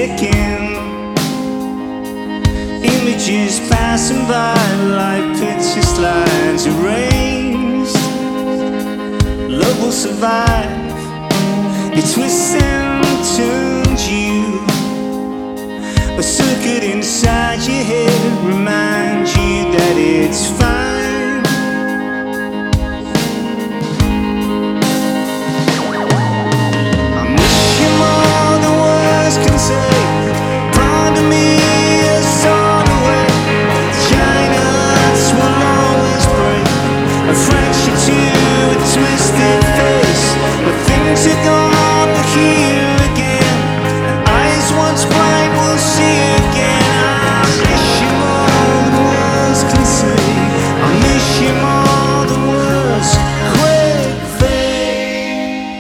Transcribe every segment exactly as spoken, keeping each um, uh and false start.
ticking, images passing by like pictures, lines erased. Love will survive. It twists and turns you. A circuit inside your head reminds you that it's fine. I miss you more than words can say. Part of me is torn away. Giants will always break. A fracture to a twisted face. But things are gonna heal again. And eyes once blind will see again. I miss you more than words can say. I miss you more than words could say.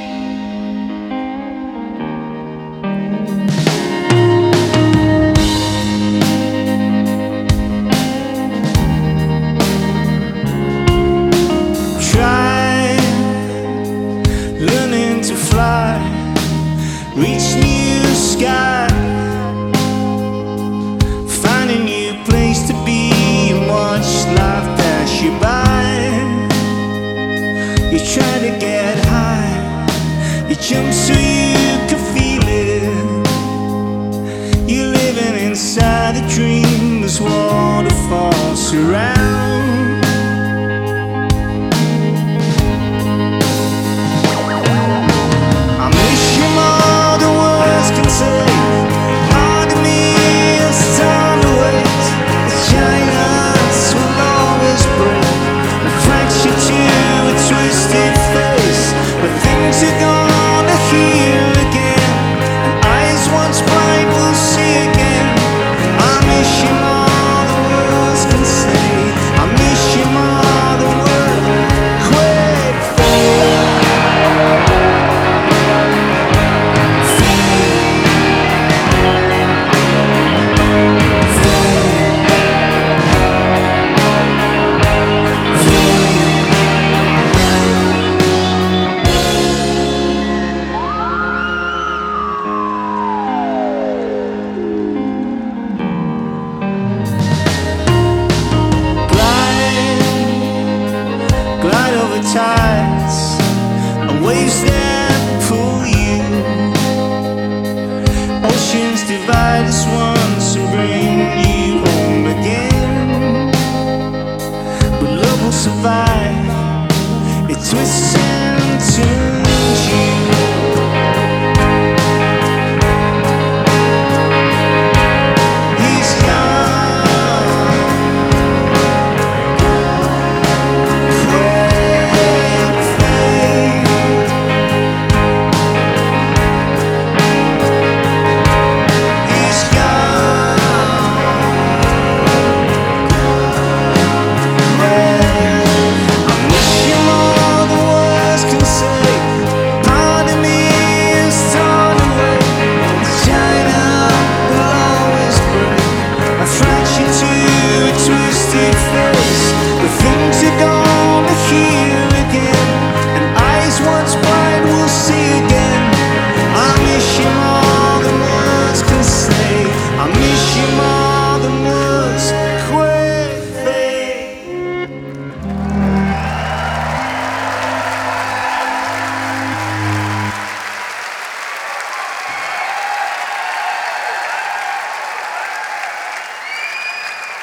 Try learning to fly, reach new sky, find a new place to be and watch life pass you by. You try to get high, you jump so you can feel it. You're living inside a dream as waterfalls surround. I miss you more than words can say. Part of me is torn away. The giants will always break. A fracture to a twisted face. But things are gonna heal again. And eyes once blind will see again. I miss you more than words can say. I miss you more than words could say. Glide over tides and waves that pull you. Oceans divide us once and bring you home again. But love will survive. It twists and turns you. He's gone. A fraction to a twisted face. The things are gone.